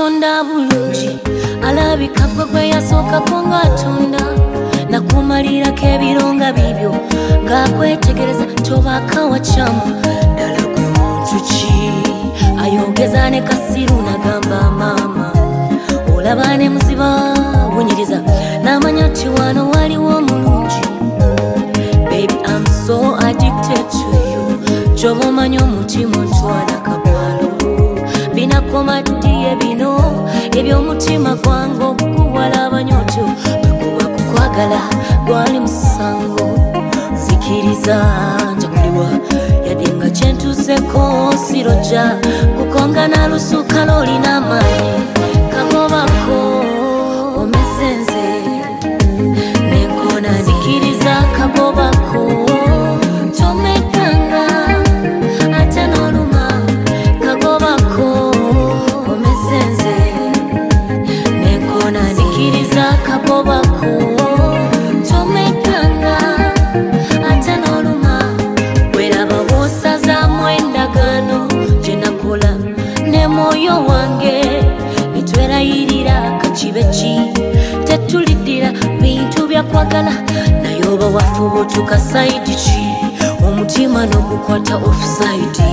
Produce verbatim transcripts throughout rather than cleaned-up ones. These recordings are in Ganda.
Katonda bulungi alabika gwe gwe yasookako ng'atonda nakumalirako ebironga bibyo ng'akwetegereza tobaka wakyamu ddala gwe muntu ki ayogeza ne kasiru nagamba maama olaba ne muziba bunyiriza n'amanya nti wano waliwo omulungi. Baby, I'm so addicted to you. Joba omanya omutima ontwala kapalo binakoma ddiye bino eby'omutima gwange okukuwala abanyotyo bwekuba kukwagala gwali musango nzikiriza njakuliwa yadde nga kyentuuseko sirojja kukonga nalusuka lolina amaanyi kagobako omezenze nenkona nzikiriza kagobako tomekanga ate n'oluma kagobako omezenze nenkona nzikiriza kagobako tomekanga ate n'oluma weraba bw'osazaamu endagaano gye nakola ne mwoyo wange nitwerayirira kakibe ki tetuliddira bintu byakwagala naye oba wafuba otuka sayidi ki omutima n'ogukwata offside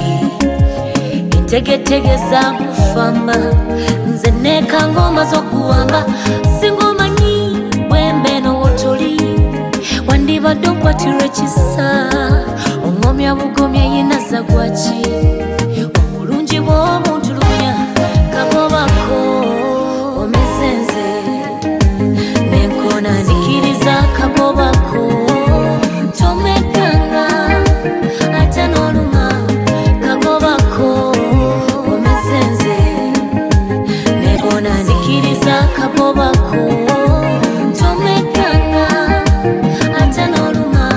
entegetege zakufamba nze neekanga omaze okuwamba singa omanyi bwembe n'owotoli wandibadde okwatirwa ekisa omwomya bugomya yenaza gwaki obulungi bw'obuntulugunya kagobako omezenze nenkona nzikiriza kagobako tomekanga ate n'oluma kagobako omezenze nenkona nzikiriza kagobako tomekanga ate n'oluma.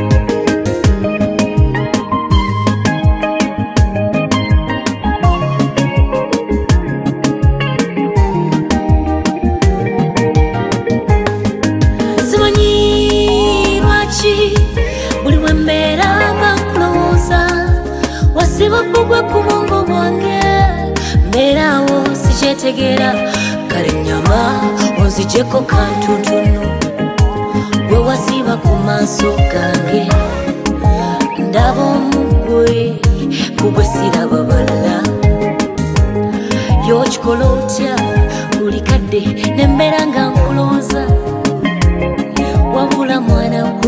Buli wembeera nga nkulowooza wasiba bbugwe ku bwongo bwange mbeeraawo sikyetegeera kale ennyama onzigyeko kantuntunu gwe wasiba ku maaso gange ndaba omugwe kugwe siraba balala y'okikola otya buli kadde nembeera nga nkulowooza wabula mwana